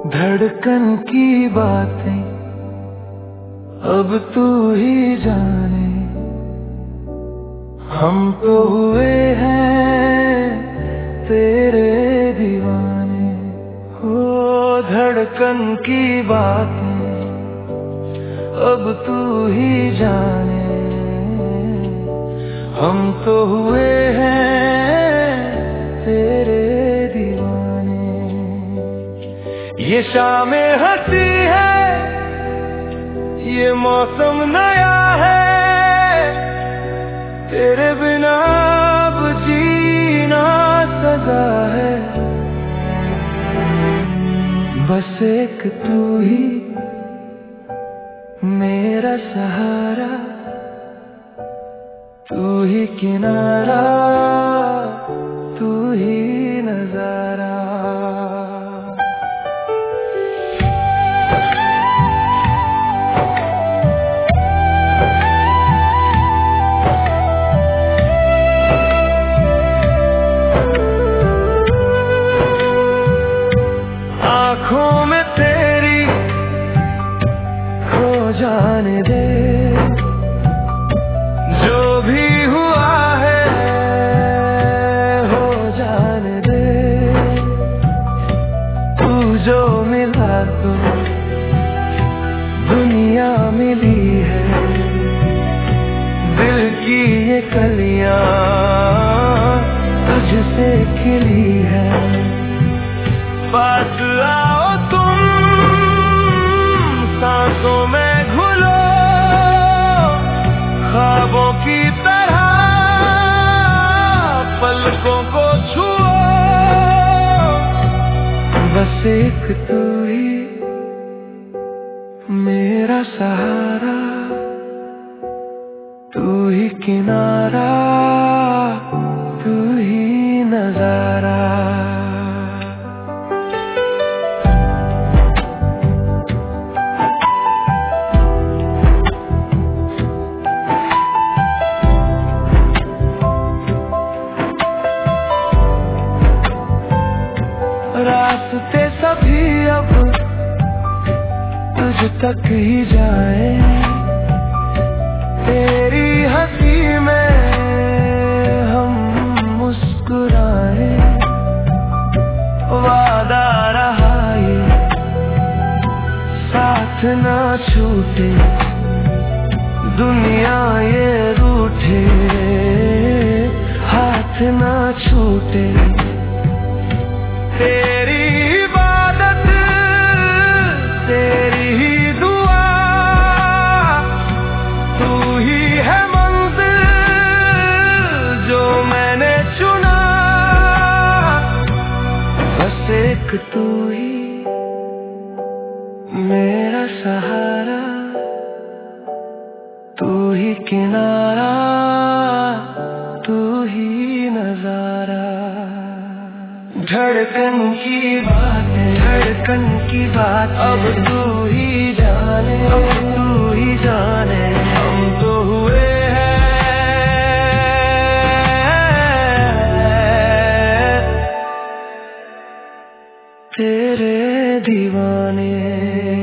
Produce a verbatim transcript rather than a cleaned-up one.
धड़कन की बातें अब तू ही जाने, हम तो हुए हैं तेरे दीवाने। हो धड़कन की बातें अब तू ही जाने, हम तो हुए हैं तेरे दीवाने। ये शामें हंसी है, ये मौसम नया है, तेरे बिना अब जीना सजा है। बस एक तू ही मेरा सहारा, तू ही किनारा, तू ही नजारा। आँखों में तेरी खो जाने दे, जो भी हुआ है हो जाने दे। तू जो मिला तो दुनिया मिली है, दिल की ये कलियां तुझसे खिली है। पास आओ तुम, सांसों में घुलो, ख्वाबों की तरह पलकों को छुओ। बस एक तू ही मेरा सहारा, तू ही किनारा, तू ही नजारा। रास्ते सभी अब तुझ तक ही जाए, तेरी हंसी में हम मुस्कुराए। वादा रहा ये साथ ना छूटे, दुनिया ये रूठे हाथ ना छूटे। तेरी इबादत तेरी ही दुआ, तू ही है मंजिल जो मैंने चुना। बस एक तू ही मेरा सहारा, तू ही किनारा, तू ही नजारा। धड़कन की बात है, धड़कन की बात अब तू ही जाने, अब तू ही जाने। हम तो हुए हैं तेरे दीवाने।